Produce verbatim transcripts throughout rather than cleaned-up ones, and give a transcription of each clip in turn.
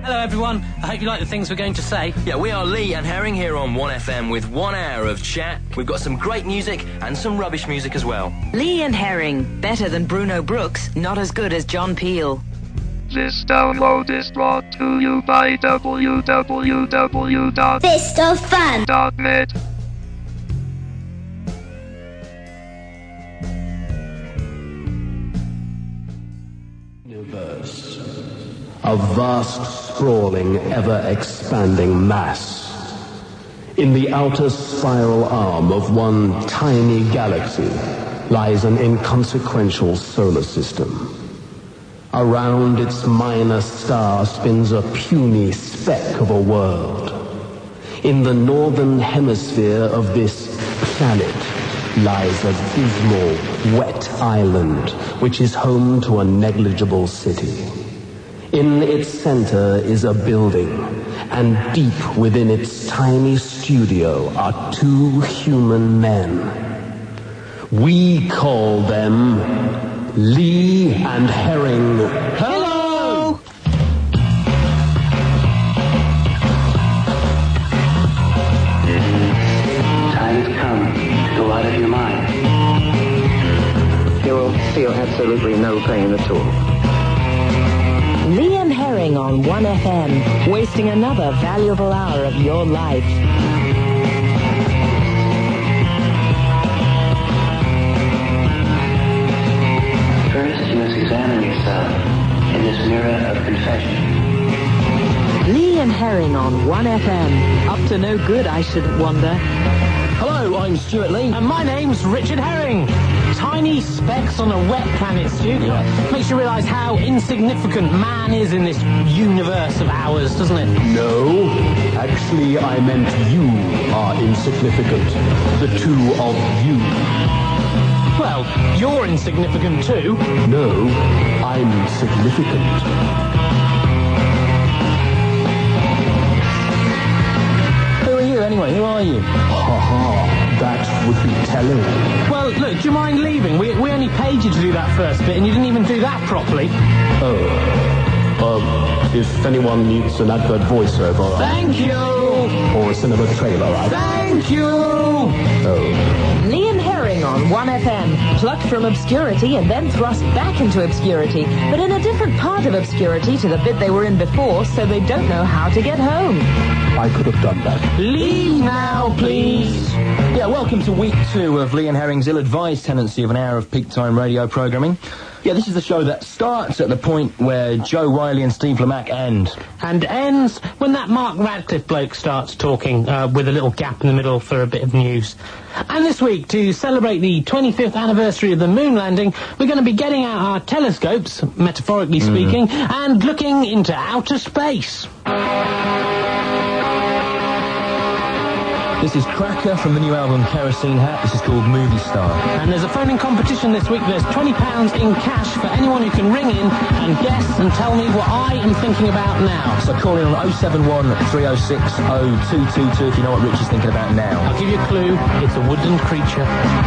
Hello everyone, I hope you like the things we're going to say. Yeah, we are Lee and Herring here on one F M with one hour of chat. We've got some great music and some rubbish music as well. Lee and Herring, better than Bruno Brooks, not as good as John Peel. This download is brought to you by w w w dot fist of fun dot net. Universe. A vast, sprawling, ever-expanding mass. In the outer spiral arm of one tiny galaxy lies an inconsequential solar system. Around its minor star spins a puny speck of a world. In the northern hemisphere of this planet lies a dismal, wet island, which is home to a negligible city. In its center is a building, and deep within its tiny studio are two human men. We call them Lee and Herring. Hello! Time has come to go out of your mind. You will feel absolutely no pain at all. Lee and Herring on one F M, wasting another valuable hour of your life. First, you must examine yourself in this mirror of confession. Lee and Herring on one F M, up to no good, I shouldn't wonder. Hello, I'm Stuart Lee. And my name's Richard Herring. Tiny specks on a wet planet, Stu. Yeah. Makes you realise how insignificant man is in this universe of ours, doesn't it? No, actually I meant you are insignificant. The two of you. Well, you're insignificant too. No, I'm significant. Who are you anyway? Who are you? Ha ha, that would be telling. Well, look, do you mind leaving? We, we only paid you to do that first bit and you didn't even do that properly. Oh. Um, if anyone needs an advert voiceover... Thank you! Or a cinema trailer, I... Thank you! Oh. Lee and Herring on one F M, plucked from obscurity and then thrust back into obscurity, but in a different part of obscurity to the bit they were in before, so they don't know how to get home. I could have done that. Leave now, please. Yeah, welcome to week two of Lee and Herring's ill-advised tenancy of an hour of peak time radio programming. Yeah, this is the show that starts at the point where Joe Riley and Steve Lamacq end. And ends when that Mark Radcliffe bloke starts talking, uh, with a little gap in the middle for a bit of news. And this week, to celebrate the twenty-fifth anniversary of the moon landing, we're going to be getting out our telescopes, metaphorically speaking, mm. and looking into outer space. This is Cracker from the new album Kerosene Hat. This is called Movie Star. And there's a phoning competition this week. There's twenty pounds in cash for anyone who can ring in and guess and tell me what I am thinking about now. So call in on oh seven one, three oh six, oh two two two if you know what Rich is thinking about now. I'll give you a clue. It's a woodland creature.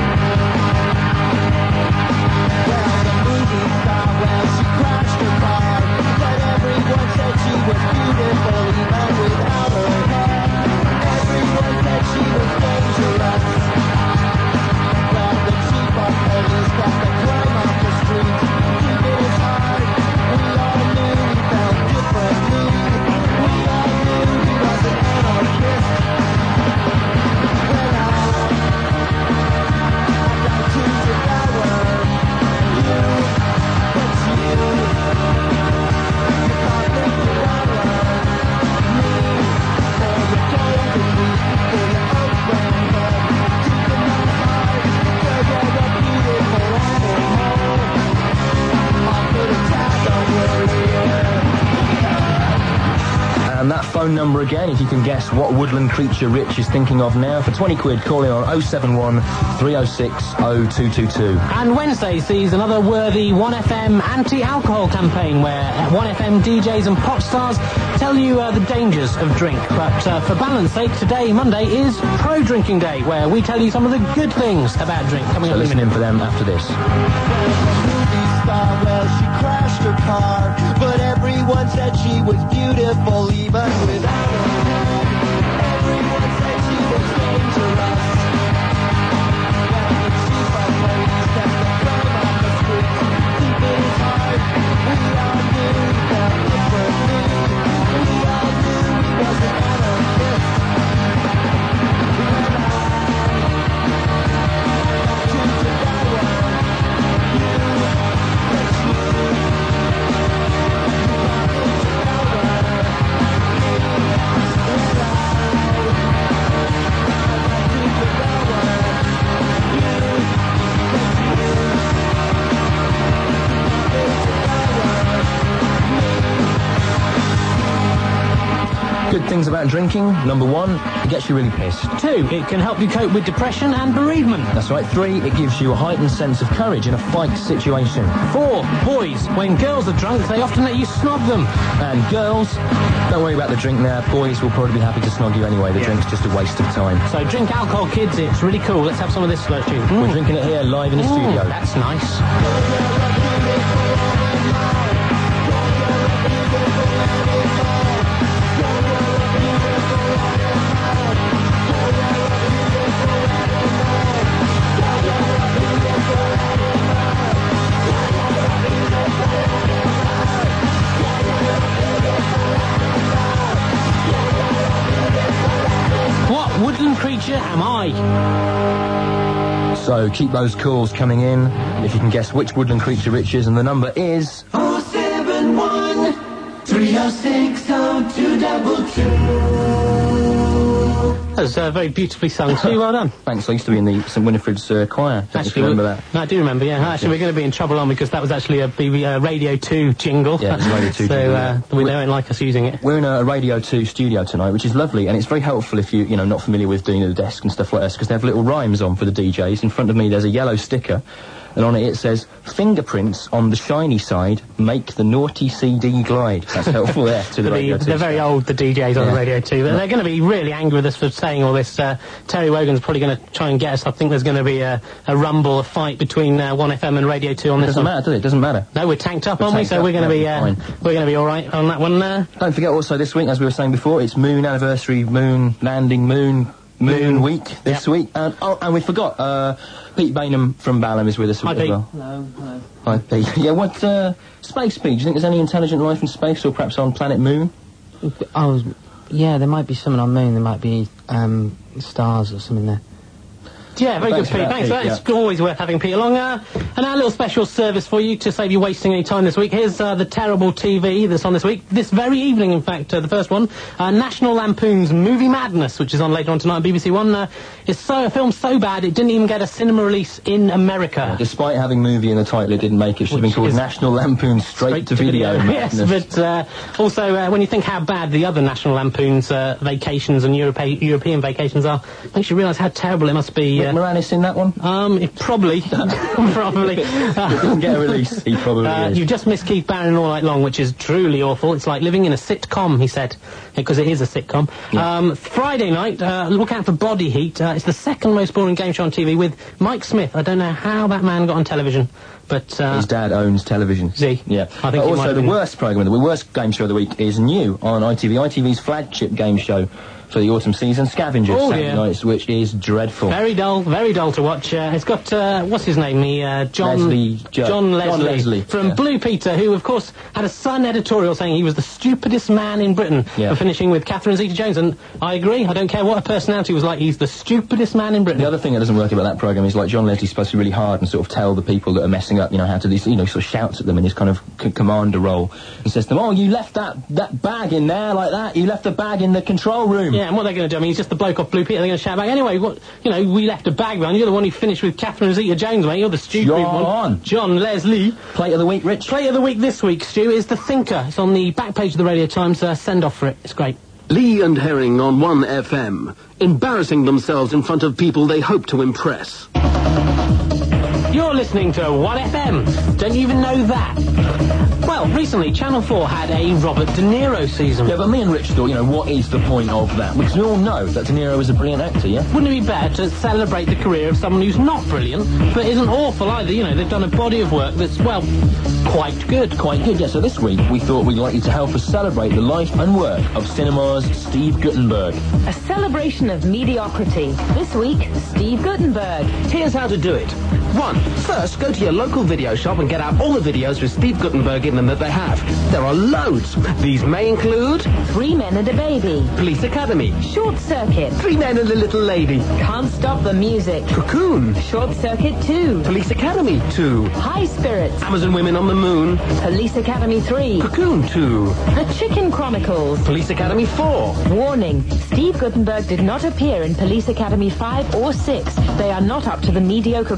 Well, the movie star, well, she crashed her car, but everyone said she was beautiful, even without her hair. Everyone said she was dangerous. Well, the chief of police kept the crime off the street. Keeping it hard, we all knew he felt differently. We all knew he was an anarchist. When I, I got accused if I were you, but you, you can't think you are me, for the golden week, for the old friend head, deep in my heart, where you're a beautiful animal. I'll put a tag on your ear. And that phone number again, if you can guess what woodland creature Rich is thinking of now, for twenty quid, call in on oh seven one, three oh six, oh two two two. And Wednesday sees another worthy one F M anti-alcohol campaign where one F M D Js and pop stars tell you uh, the dangers of drink. But uh, for balance sake, today, Monday, is Pro-Drinking Day, where we tell you some of the good things about drink. Coming So up in a listen minute. in for them after this. Movie star, well, she crashed her car, but everyone said she was beautiful, Good things about drinking. Number one, it gets you really pissed. Two, it can help you cope with depression and bereavement. That's right. Three, it gives you a heightened sense of courage in a fight situation. Four, boys, when girls are drunk, they often let you snog them. And girls, don't worry about the drink now. Boys will probably be happy to snog you anyway. The Yeah. drink's just a waste of time. So drink alcohol, kids. It's really cool. Let's have some of this slow tune. Mm. We're drinking it here live in the Ooh, studio. That's nice. What woodland creature am I? So keep those calls coming in if you can guess which woodland creature Rich is, and the number is... oh seven one, three oh six, oh two double two. That was uh, very beautifully sung, Stu. Well done. Thanks, I used to be in the St Winifred's uh, choir. Don't you Actually, remember we- that? No, I do remember, yeah. Actually, we're going to be in trouble on because that was actually a B B, uh, Radio two jingle. Yeah, it's a Radio two so, jingle, uh, yeah. we don't like us using it. We're in a Radio two studio tonight, which is lovely, and it's very helpful if you, you know, not familiar with doing the desk and stuff like this, because they have little rhymes on for the D Js. In front of me, there's a yellow sticker, and on it it says, fingerprints on the shiny side make the naughty C D glide. That's helpful there to the The- Radio two they're very staff. old, the D Js on Yeah. Radio two. They're going to be really angry with us for saying all this. Uh, Terry Wogan's probably going to try and get us. I think there's going to be a, a rumble, a fight between uh, one F M and Radio two on It this doesn't one. matter, does it? It doesn't matter. No, we're tanked up, We're aren't we? tanked So up, we're going to yeah, be uh, fine. we're going to be all right on that one. Uh, Don't forget also this week, as we were saying before, it's moon anniversary, moon landing, moon moon, Moon. week this Yep. week. And oh, and we forgot, uh, Pete Bainham from Balham is with us Hi, as Pete. well. Hello, hello. Hi, Pete. Yeah, what, uh, space, Pete? Do you think there's any intelligent life in space, or perhaps on planet Moon? Oh, yeah, there might be something on Moon. There might be um, stars or something there. Yeah, very Thanks good, for Pete. that, Thanks for that. Pete, It's always worth having Pete along. Uh, and our little special service for you to save you wasting any time this week. Here's uh, the terrible T V that's on this week. This very evening, in fact, uh, the first one, uh, National Lampoon's Movie Madness, which is on later on tonight on B B C One. Uh, it's so, a film so bad it didn't even get a cinema release in America. Despite having movie in the title, it didn't make it. It should have been Which called is- National Lampoon Straight, to Video. Yes, Madness. but uh, also uh, when you think how bad the other National Lampoon's uh, vacations and Europe- European vacations are, makes you realise how terrible it must be. Rick Uh, Moranis in that one? um, it probably, probably. It didn't get a release. He probably Uh, is. you've just missed Keith Barron all night long, which is truly awful. It's like living in a sitcom, he said, because it is a sitcom. Um, Friday night, uh, look out for Body Heat. Uh, it's the second most boring game show on T V with Mike Smith. I don't know how that man got on television, but uh, His dad owns television. Is he? Yeah. I think But he might also, have the been- worst programme, the worst game show of the week is new on I T V. I T V's flagship game show for the autumn season, Scavengers, Oh, Saturday dear. nights, which is dreadful. very dull, very dull to watch. Uh, it's got, uh, what's his name? The, uh, John... Leslie Jo- John John Leslie. Leslie, From yeah. Blue Peter, who, of course, had a Sun editorial saying he was the stupidest man in Britain Yeah. for finishing with Catherine Zeta-Jones, and I agree. I don't care what her personality was like, he's the stupidest man in Britain. The other thing that doesn't work about that programme is, like, John Leslie's supposed to be really hard and sort of tell the people that are messing up, you know, how to do, you know, he sort of shouts at them in his kind of c- commander role and says to them, oh, you left that, that bag in there like that, you left the bag in the control room. Yeah, and what they're going to do, I mean, he's just the bloke off Blue Peter, they're going to shout back, anyway, what, you know, we left a bag behind, you're the one who finished with Catherine Zeta-Jones, mate, you're the stupid John. one. John Leslie. Plate of the week, Rich. Play of the week this week, Stu, is The Thinker. It's on the back page of the Radio Times, uh, send off for it, it's great. Lee and Herring on one F M, embarrassing themselves in front of people they hope to impress. You're listening to one F M. Don't you even know that? Well, recently, Channel four had a Robert De Niro season. Yeah, but me and Rich thought, you know, what is the point of that? Because we all know that De Niro is a brilliant actor, yeah? Wouldn't it be better to celebrate the career of someone who's not brilliant, but isn't awful either? You know, they've done a body of work that's, well, quite good. Quite good, yeah. So this week, we thought we'd like you to help us celebrate the life and work of cinema's Steve Guttenberg. A celebration of mediocrity. This week, Steve Guttenberg. Here's how to do it. One, first go to your local video shop and get out all the videos with Steve Guttenberg in them that they have. There are loads. These may include Three Men and a Baby. Police Academy, Short Circuit. Three Men and a Little Lady, Can't Stop the Music. Cocoon, Short Circuit two. Police Academy two, High Spirits. Amazon Women on the Moon, Police Academy three. Cocoon two, The Chicken Chronicles. Police Academy four, Warning, Steve Guttenberg did not appear in Police Academy five or six. They are not up to the mediocre quality of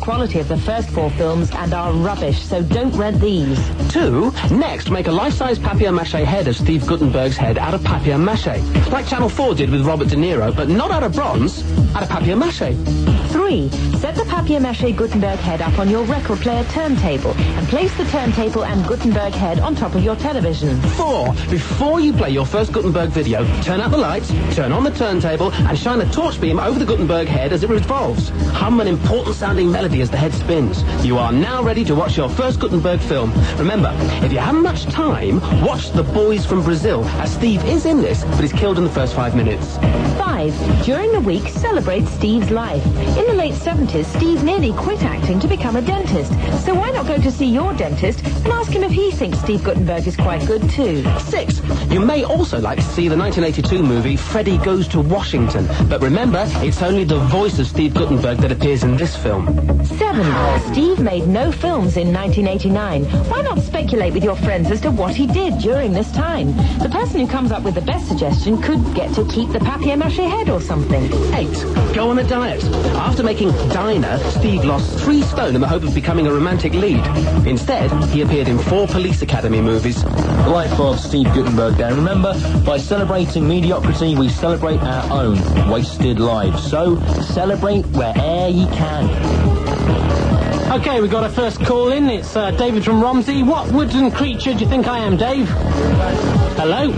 of the first four films and are rubbish, so don't rent these. Two, next, make a life-size papier-mâché head of Steve Guttenberg's head out of papier-mâché. Like Channel four did with Robert De Niro, but not out of bronze, out of papier-mâché. Three, set the papier-mâché Gutenberg head up on your record player turntable and place the turntable and Gutenberg head on top of your television. Four, before you play your first Gutenberg video, turn out the lights, turn on the turntable, and shine a torch beam over the Gutenberg head as it revolves. Hum an important-sounding melody as the head spins. You are now ready to watch your first Gutenberg film. Remember, if you haven't much time, watch The Boys from Brazil, as Steve is in this, but is killed in the first five minutes. Five, during the week, celebrate Steve's life. In the late seventies, Steve nearly quit acting to become a dentist. So why not go to see your dentist and ask him if he thinks Steve Guttenberg is quite good too? Six, you may also like to see the nineteen eighty-two movie Freddy Goes to Washington. But remember, it's only the voice of Steve Guttenberg that appears in this film. Seven, Steve made no films in nineteen eighty-nine. Why not speculate with your friends as to what he did during this time? The person who comes up with the best suggestion could get to keep the papier-mâché head or something. Eight, go on a diet. After making Dinah, Steve lost three stone in the hope of becoming a romantic lead. Instead, he appeared in four Police Academy movies. The life of Steve Guttenberg, Dan. Remember, by celebrating mediocrity, we celebrate our own wasted lives. So, celebrate where'er you can. Okay, we got our first call in. It's uh, David from Romsey. What wooden creature do you think I am, Dave? Hello?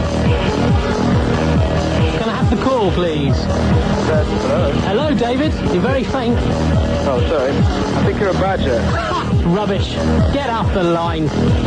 Can I have the call, please? Hello? Hello, David. You're very faint. Oh, sorry. I think you're a badger. Rubbish. Get off the line.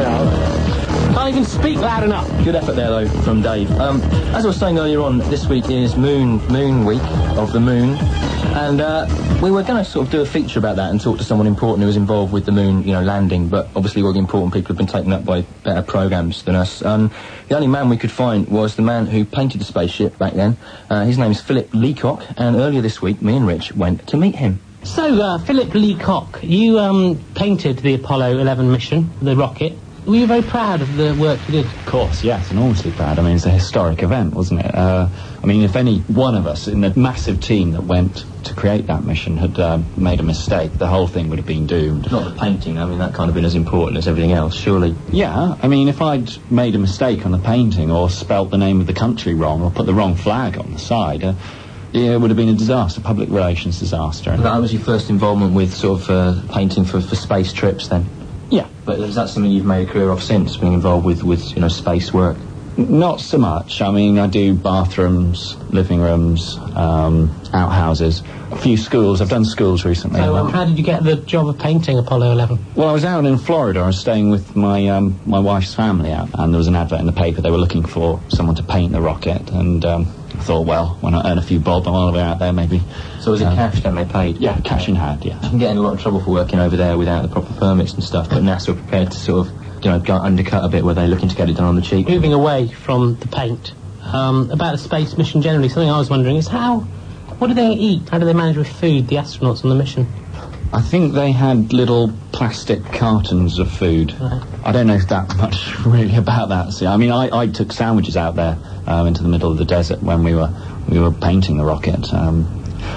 Yeah. Can't even speak loud enough. Good effort there, though, from Dave. Um, as I was saying earlier on, this week is Moon Moon Week of the Moon, and uh, we were going to sort of do a feature about that and talk to someone important who was involved with the moon, you know, landing. But obviously, all the important people have been taken up by better programs than us. Um, the only man we could find was the man who painted the spaceship back then. Uh, his name's Philip Leacock, and earlier this week, me and Rich went to meet him. So, uh, Philip Leacock, you um, painted the Apollo eleven mission, the rocket. Were you very proud of the work you did? Of course, yes, enormously proud. I mean, it's a historic event, wasn't it? Uh, I mean, if any one of us in the massive team that went to create that mission had uh, made a mistake, the whole thing would have been doomed. Not the painting, I mean, that kind of been as important as everything else, surely. Yeah, I mean, if I'd made a mistake on the painting or spelt the name of the country wrong or put the wrong flag on the side, uh, yeah, it would have been a disaster, public relations disaster. That was your first involvement with sort of uh, painting for, for space trips, then? Yeah. But is that something you've made a career of since, being involved with, with you know, space work? Not so much. I mean, I do bathrooms, living rooms, um, outhouses, a few schools. I've done schools recently. So, um, how did you get the job of painting Apollo eleven? Well, I was out in Florida. I was staying with my um, my wife's family out, and there was an advert in the paper. They were looking for someone to paint the rocket, and um, I thought, well, why not earn a few bob while we're out there, maybe. So was it um, cash then they paid? Yeah, cash in hand, yeah. You can get in a lot of trouble for working over there without the proper permits and stuff, but NASA are prepared to sort of, you know, go undercut a bit where they're looking to get it done on the cheap. Moving away from the paint, um, about the space mission generally, something I was wondering is how, what do they eat? How do they manage with food, the astronauts on the mission? I think they had little plastic cartons of food. Right. I don't know that much really about that. See, I mean, I, I took sandwiches out there um, into the middle of the desert when we were we were painting the rocket. Um,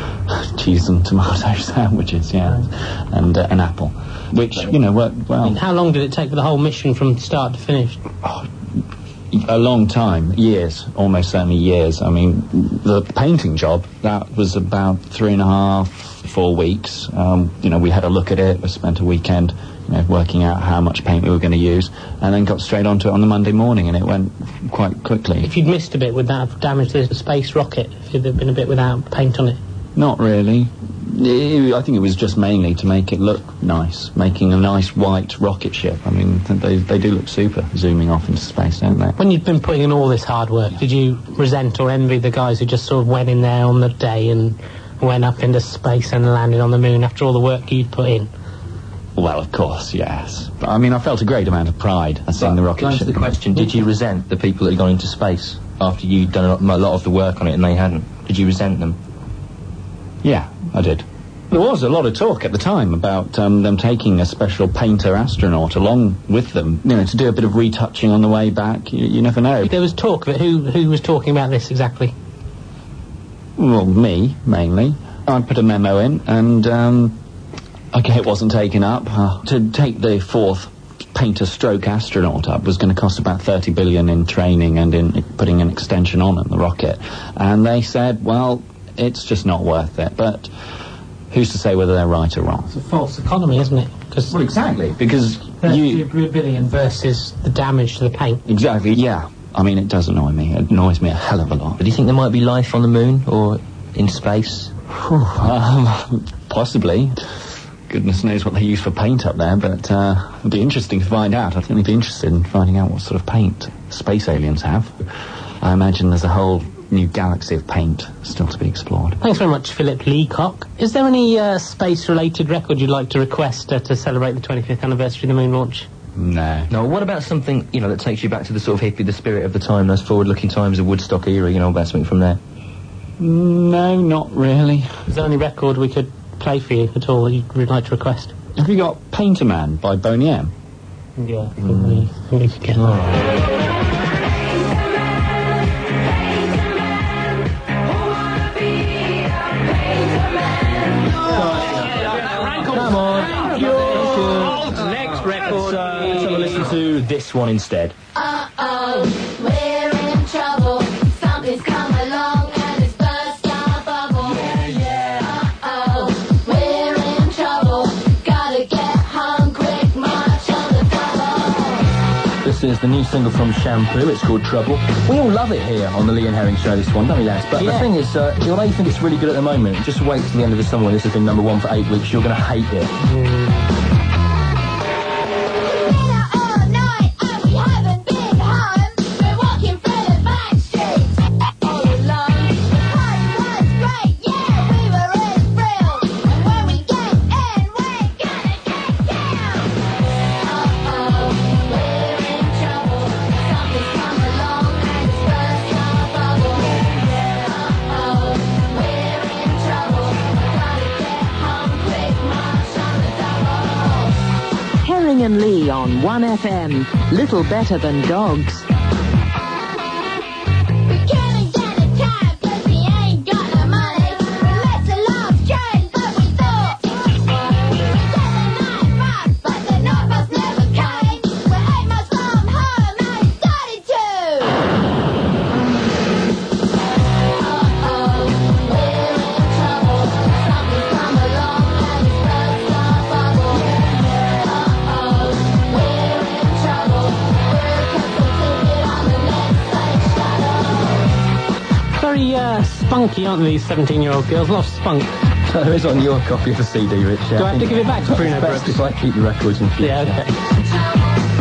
cheese and tomato sandwiches, yeah, right. and uh, an apple, which, you know, worked well. I mean, how long did it take for the whole mission from start to finish? Oh, a long time, years, almost certainly years. I mean, the painting job, that was about three and a half, four weeks. Um, you know, we had a look at it, we spent a weekend, you know, working out how much paint we were going to use, and then got straight onto it on the Monday morning, and it went quite quickly. If you'd missed a bit, would that have damaged the space rocket, if there'd been a bit without paint on it? Not really. I think it was just mainly to make it look nice, making a nice white rocket ship. I mean, they they do look super, zooming off into space, don't they? When you'd been putting in all this hard work, did you resent or envy the guys who just sort of went in there on the day and went up into space and landed on the moon after all the work you'd put in? Well, of course, yes. But, I mean, I felt a great amount of pride at seeing the rocket ship. To the question, did you resent the people that had gone into space after you'd done a lot of the work on it and they hadn't? Did you resent them? Yeah, I did. There was a lot of talk at the time about um, them taking a special painter astronaut along with them, you know, to do a bit of retouching on the way back. You, you never know. There was talk of it. Who, who was talking about this exactly? Well, me, mainly. I put a memo in, and um, Okay, it wasn't taken up. Uh, to take the fourth painter stroke astronaut up was going to cost about thirty billion in training and in putting an extension on on the rocket. And they said, well, it's just not worth it. But who's to say whether they're right or wrong? It's a false economy, isn't it? Well, exactly, because you... thirty billion versus the damage to the paint. Exactly, yeah. I mean, it does annoy me. It annoys me a hell of a lot. Do you think there might be life on the moon or in space? um, possibly. Goodness knows what they use for paint up there, but uh, it'd be interesting to find out. I'd certainly be interested in finding out what sort of paint space aliens have. I imagine there's a whole new galaxy of paint still to be explored. Thanks very much, Philip Leacock. Is there any uh, space-related record you'd like to request uh, to celebrate the twenty-fifth anniversary of the moon launch? No. No, what about something, you know, that takes you back to the sort of hippie, the spirit of the time, those forward-looking times of Woodstock era, you know, about something from there? No, not really. Is there any record we could play for you at all that you'd like to request? Have you got Painter Man by Boney M? Yeah, I think we, I think we could get that. Come on. Next record. Uh, let's have a listen to this one instead. Uh-oh, we're in trouble. Something's come along and it's burst our bubble. Yeah, yeah. Uh-oh, we're in trouble. Gotta get home quick, march on the double. This is the new single from Shampoo. It's called Trouble. We all love it here on the Lee and Herring Show, this one, don't we, lads? But yeah. the thing is, uh, although you think it's really good at the moment, just wait till the end of the summer when this has been number one for eight weeks. You're going to hate it. Mm. And Lee on one F M. Little better than dogs. Spunky, aren't they, these seventeen-year-old girls? A lot of spunk. There is on your copy of the C D, Rich. Do I have to give it back to Bruno Brooks? It's best if I keep the records in future. Yeah, okay.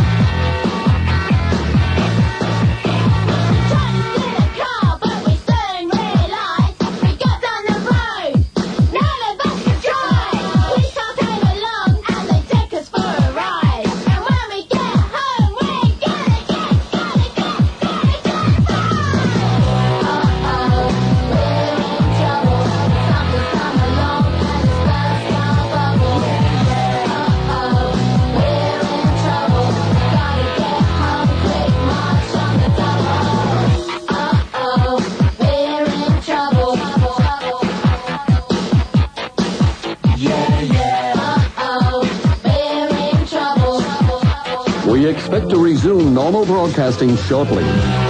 We expect to resume normal broadcasting shortly.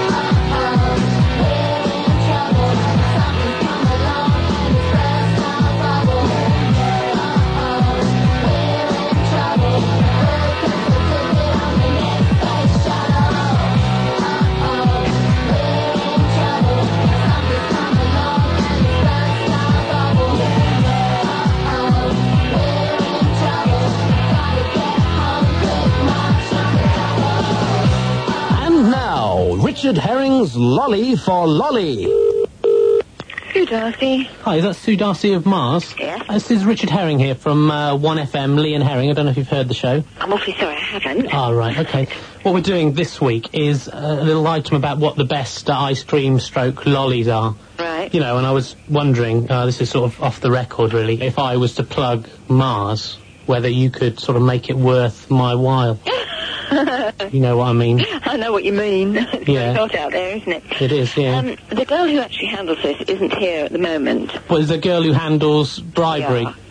Richard Herring's Lolly for Lolly. Sue Darcy. Hi, is that Sue Darcy of Mars? Yeah. Uh, this is Richard Herring here from uh, one F M, Lee and Herring. I don't know if you've heard the show. I'm awfully sorry, I haven't. Oh, right, okay. What we're doing this week is a little item about what the best uh, ice cream stroke lollies are. Right. You know, and I was wondering, uh, this is sort of off the record, really, if I was to plug Mars, whether you could sort of make it worth my while. You know what I mean? I know what you mean. It's Yeah. very hot out there, isn't it? It is, yeah. Um, the girl who actually handles this isn't here at the moment. Well, is the girl who handles bribery? Yeah.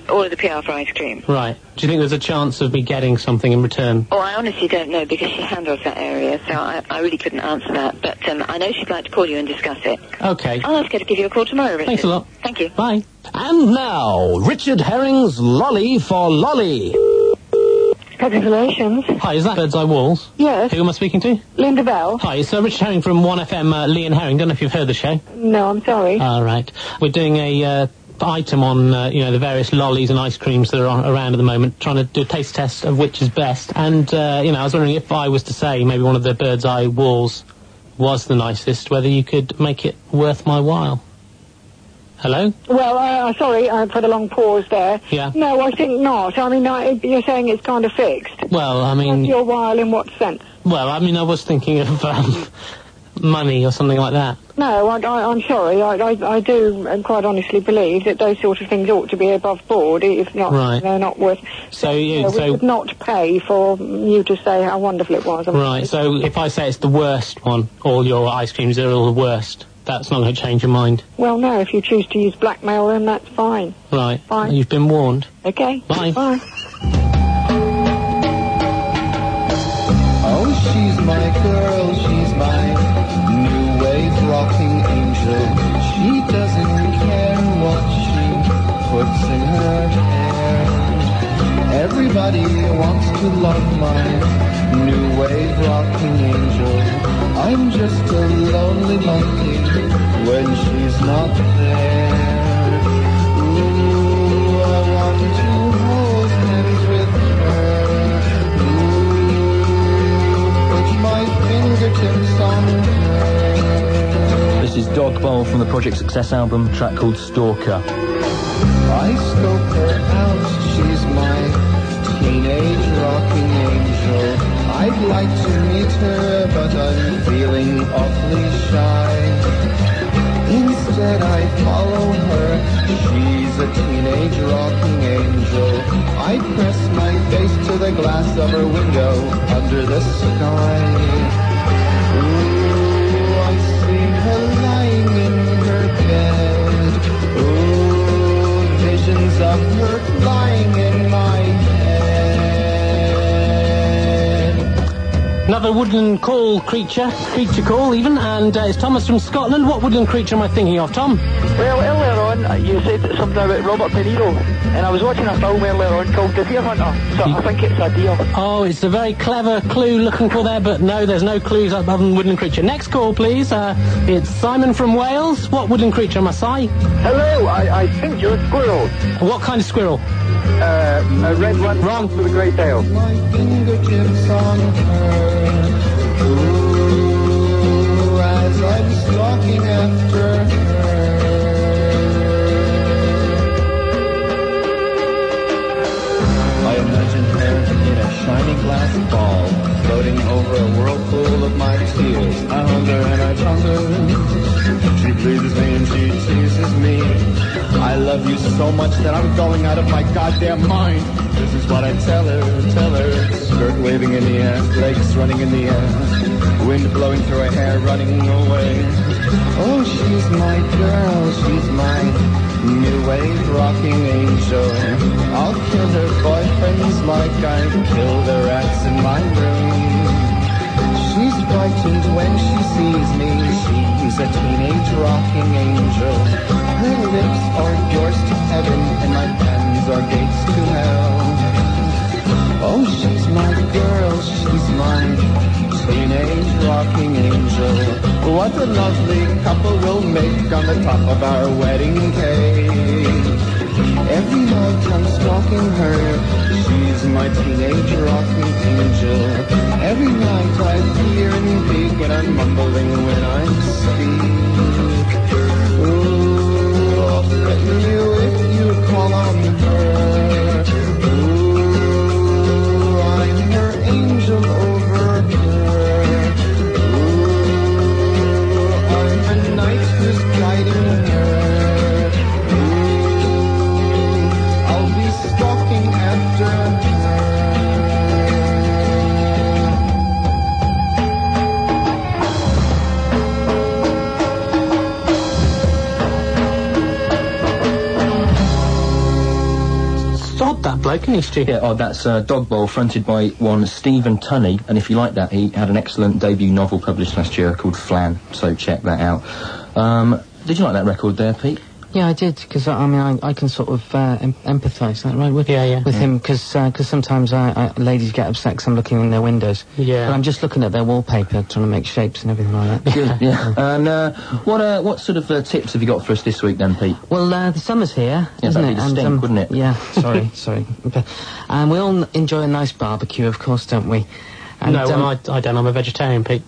all of the P R for ice cream. Right. Do you think there's a chance of me getting something in return? Oh, I honestly don't know because she handles that area, so I, I really couldn't answer that. But um, I know she'd like to call you and discuss it. Okay. I'll ask her to give you a call tomorrow, Richard. Thanks a lot. Thank you. Bye. And now, Richard Herring's Lolly for Lolly. Public relations. Hi, is that Bird's Eye Walls? Yes. Who am I speaking to? Linda Bell. Hi, it's uh, Richard Herring from one F M, uh, Lee and Herring. Don't know if you've heard the show. No, I'm sorry. All right. We're doing a uh, item on, uh, you know, the various lollies and ice creams that are on, around at the moment, trying to do a taste test of which is best. And, uh, you know, I was wondering if I was to say maybe one of the Bird's Eye Walls was the nicest, whether you could make it worth my while. Hello? Well, uh, sorry, I put a long pause there. Yeah. No, I think not. I mean, I, you're saying it's kind of fixed. Well, I mean... Worth your while in what sense? Well, I mean, I was thinking of um, money or something like that. No, I, I, I'm sorry. I, I, I do uh, quite honestly believe that those sort of things ought to be above board, if not, Right. they're not worth... So, you, You know, we so... would not pay for you to say how wonderful it was. I'm Right, so if I say it's the worst one, all your ice creams are all the worst, that's not going to change your mind. Well, no, if you choose to use blackmail, then that's fine. Right. Fine. You've been warned. Okay. Bye. Bye. Oh, she's my girl, she's my new wave rocking angel. She doesn't care what she puts in her hair. Everybody wants to love my new wave rocking angel. I'm just a lonely monkey when she's not there. Ooh, I want to hold hands with her. Ooh, put my fingertips on her. This is Dog Bowl from the Project Success album, a track called Stalker. I scope her out, she's my teenage rocking angel. I'd like to meet her, but I'm feeling awfully shy. Instead I follow her, she's a teenage rocking angel. I press my face to the glass of her window under the sky. Ooh, I see her lying in her bed. Ooh, visions of her lying in my Another woodland call creature, creature call even, and uh, it's Thomas from Scotland. What woodland creature am I thinking of, Tom? Well, earlier on, uh, you said something about Robert De Niro, and I was watching a film earlier on called The Deer Hunter, so I think it's a deer. Oh, it's a very clever clue looking for there, but no, there's no clues other than woodland creature. Next call, please. Uh, it's Simon from Wales. What woodland creature am I say? Hello, I, I think you're a squirrel. What kind of squirrel? Uh, a red one. Wrong. With a grey tail. My fingertips on her. Ooh, as I'm stalking after her. I imagine her in a shiny glass ball, floating over a whirlpool of my tears. I hold her and I tongue her. She pleases me and she teases me. I love you so much that I'm going out of my goddamn mind. This is what I tell her, tell her. Skirt waving in the air, legs running in the air, wind blowing through her hair, running away. Oh, she's my girl, she's my new wave rocking angel. I'll kill her boyfriends like I kill the rats in my room. She's frightened when she sees me. She's a teenage rocking angel. Her lips are doors to heaven and my hands are gates to hell. Oh, she's my girl, she's my teenage rocking angel. What a lovely couple we'll make on the top of our wedding cake. Every night I'm stalking her, she's my teenage rocking angel. Every night I hear and peek and I'm mumbling when I speak. Ooh, I'll threaten you if you call on her. Ooh, I'm her angel over her. Ooh, I'm the knight who's guiding her. Stalking after her. didn't he, Stu? Yeah, oh, that's uh, Dog Bowl, fronted by one Stephen Tunney, and if you like that, he had an excellent debut novel published last year called Flan, so check that out. Um, did you like that record there, Pete? Yeah, I did, because, I mean, I, I can sort of uh, em- empathise, is that right, with, yeah, yeah. with yeah. him, because uh, cause sometimes I, I, ladies get upset because I'm looking in their windows. Yeah. But I'm just looking at their wallpaper, trying to make shapes and everything like that. Good, yeah. And uh, what uh, what sort of uh, tips have you got for us this week then, Pete? Well, uh, the summer's here, Yeah, isn't that'd it? be the stink, wouldn't it? Yeah, sorry, sorry. But, um, we all n- enjoy a nice barbecue, of course, don't we? And, no, well, um, I, I don't. I'm a vegetarian, Pete.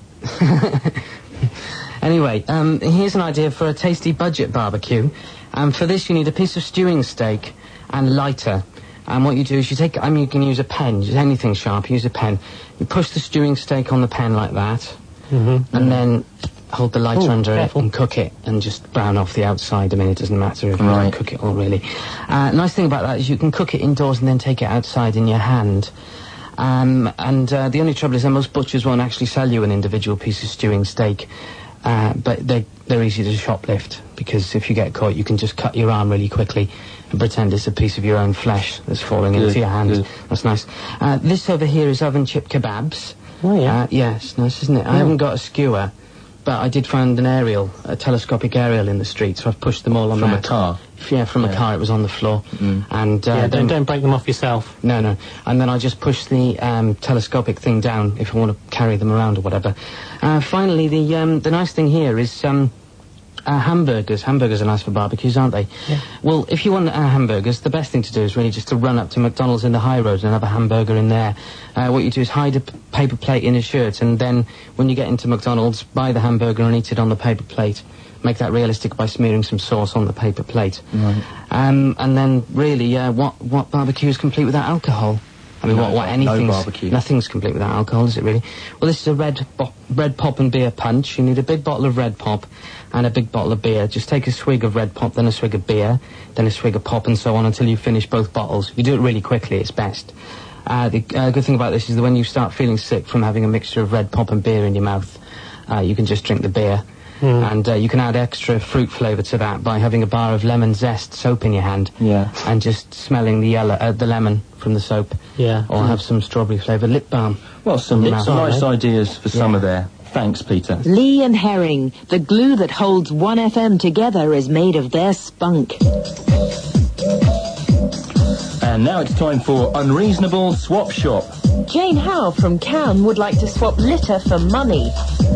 Anyway, um, here's an idea for a tasty budget barbecue. Um, for this, you need a piece of stewing steak and lighter. And what you do is you take, I mean, you can use a pen, use anything sharp, use a pen. You push the stewing steak on the pen like that, mm-hmm. and then hold the lighter Ooh, under careful. it and cook it, and just brown off the outside. I mean, it doesn't matter if you Right. don't cook it all, really. Uh, nice thing about that is you can cook it indoors and then take it outside in your hand. Um, and uh, the only trouble is that most butchers won't actually sell you an individual piece of stewing steak. Uh, but they, they're easy to shoplift, because if you get caught, you can just cut your arm really quickly and pretend it's a piece of your own flesh that's falling Good, into your hand. good. That's nice. Uh, this over here is oven chip kebabs. Oh, yeah. Uh, yes, nice, isn't it? I haven't got a skewer, but I did find an aerial, a telescopic aerial in the street, so I've pushed them all on From that. a car? Yeah, from a Yeah. car. It was on the floor. Mm. And, uh, yeah, don't, then- don't break them off yourself. no, no. And then I just push the um, telescopic thing down if I want to carry them around or whatever. Uh, finally, the um, the nice thing here is um, uh, hamburgers. Hamburgers are nice for barbecues, aren't they? Yeah. Well, if you want uh, hamburgers, the best thing to do is really just to run up to McDonald's in the high road and have a hamburger in there. Uh, what you do is hide a p- paper plate in a shirt, and then when you get into McDonald's, buy the hamburger and eat it on the paper plate. Make that realistic by smearing some sauce on the paper plate. Right. Um, and then, really, uh, what what barbecue is complete without alcohol? I mean, No, what, what no anything's... barbecue. Nothing's complete without alcohol, is it really? Well, this is a red, bo- red pop and beer punch. You need a big bottle of red pop and a big bottle of beer. Just take a swig of red pop, then a swig of beer, then a swig of pop, and so on until you finish both bottles. If you do it really quickly, it's best. Uh, the uh, good thing about this is that when you start feeling sick from having a mixture of red pop and beer in your mouth, uh, you can just drink the beer. Mm. And uh, you can add extra fruit flavour to that by having a bar of lemon zest soap in your hand. Yeah. And just smelling the yellow, uh, the lemon from the soap. Yeah. Or have some strawberry flavoured lip balm. Well, some, Lip some balm, nice eh? ideas for summer there. Thanks, Peter. Lee and Herring, the glue that holds one F M together is made of their spunk. And now it's time for Unreasonable Swap Shop. Jane Howe from Cannes would like to swap litter for money.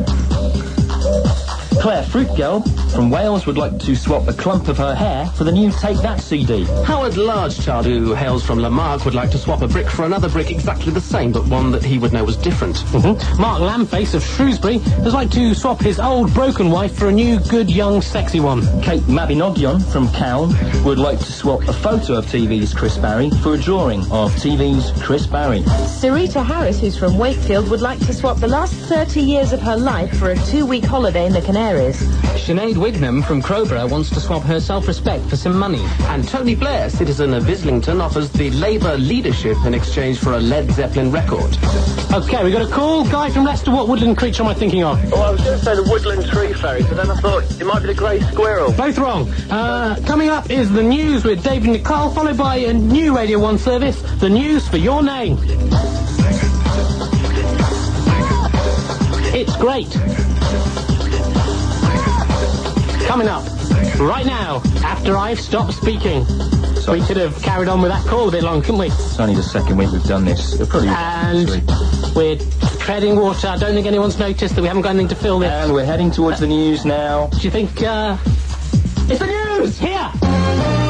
Claire Fruitgirl from Wales would like to swap a clump of her hair for the new Take That C D. Howard Largechild, who hails from Lamarck, would like to swap a brick for another brick exactly the same, but one that he would know was different. Mm-hmm. Mark Lamface of Shrewsbury would like to swap his old broken wife for a new, good, young, sexy one. Kate Mabinogion from Cowan would like to swap a photo of T V's Chris Barry for a drawing of T V's Chris Barry. Sarita Harris, who's from Wakefield, would like to swap the last thirty years of her life for a two-week holiday in the Canaries. Sinead Wignham from Crowborough wants to swap her self-respect for some money. And Tony Blair, citizen of Islington, offers the Labour leadership in exchange for a Led Zeppelin record. Okay, we got a call. Guy from Leicester, what woodland creature am I thinking of? Oh, I was going to say the woodland tree fairy, but then I thought it might be the grey squirrel. Both wrong. Uh, coming up is the news with David Nicole, followed by a new Radio one service, the news for your name. It's great. Coming up right now, after I've stopped speaking. So we could have carried on with that call a bit long, couldn't we? It's only the second week we've done this. It'll probably And we're treading water. I don't think anyone's noticed that we haven't got anything to fill this. And we're heading towards the news now. Do you think, uh... It's the news! Here!